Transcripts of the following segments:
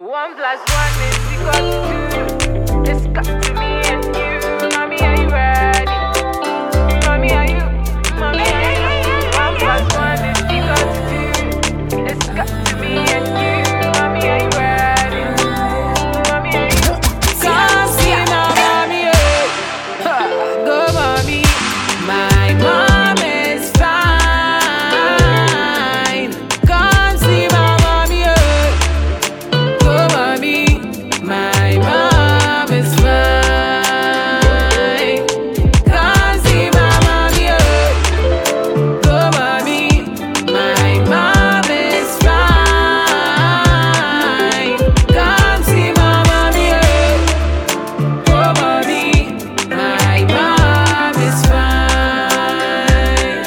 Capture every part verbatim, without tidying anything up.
One plus one is equal to two. It's got to me and you. Mommy, are you ready? Mommy, are you? Mommy, are you? One plus one is equal to two. It's got to me and you. Mommy, are you ready? Mommy, are you? Come see my mommy, eh? Ha, go mommy. My mom is fine. Come see my mommy, eh? Go mommy. My mom is fine. Come see my mommy, eh? Go mommy. My mom is fine. Come see my mommy, eh? Go mommy. My mom is fine.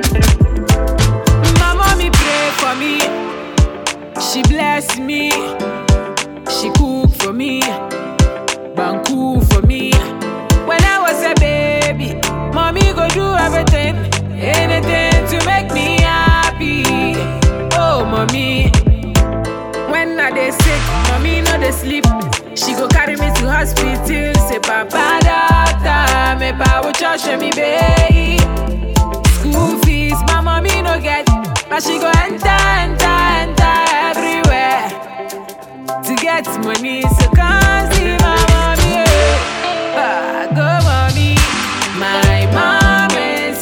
My mommy pray for me. She bless me. She cook for me. Banku for me. When I was a baby, mommy go do everything, anything to make me happy. Oh, mommy. When I dey sick, mommy no dey sleep. She go carry me to hospital. Say, Papa, doctor, me power church me baby. School fees, my mommy no get, but she go enter, enter, enter everywhere to get money. So come see my mommy, eh? Ah, go mommy. My mom is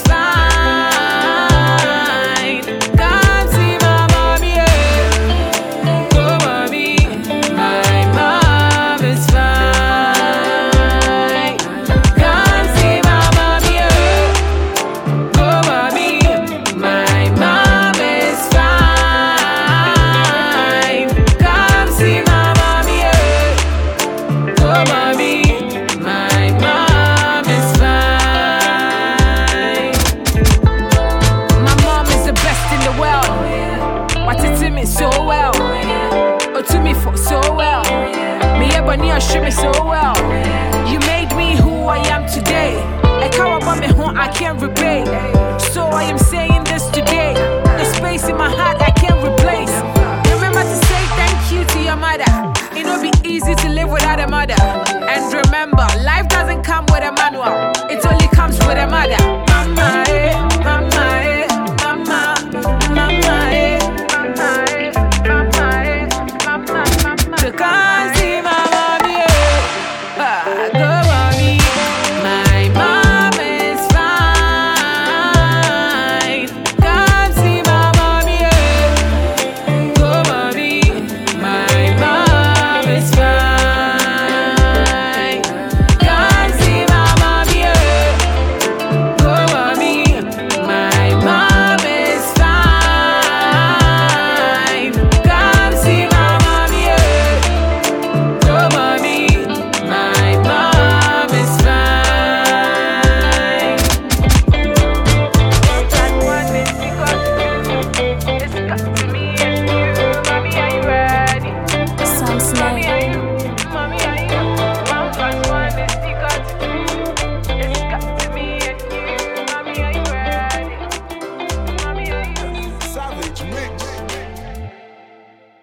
fine. Come see my mommy, eh? Go mommy. My mom is fine. Come see my mommy, eh? Go mommy. My mom is fine. Come see my mommy, eh? Go mommy. My mom is fine. My mom is the best in the world. What it to me so well. Oh, to me for so well. Me ebony or show me so well. You made me who I am today. I can't about me home, I can't repay. So I am saying this today. The space in my heart I can't replace. Remember to say thank you to your mother. It'll be easy to live without a mother. And remember, life doesn't come with a manual. It only comes with a mother. Mama, eh, mama, eh, mama, mama, eh, mama, eh, mama, eh, mama, mama. So come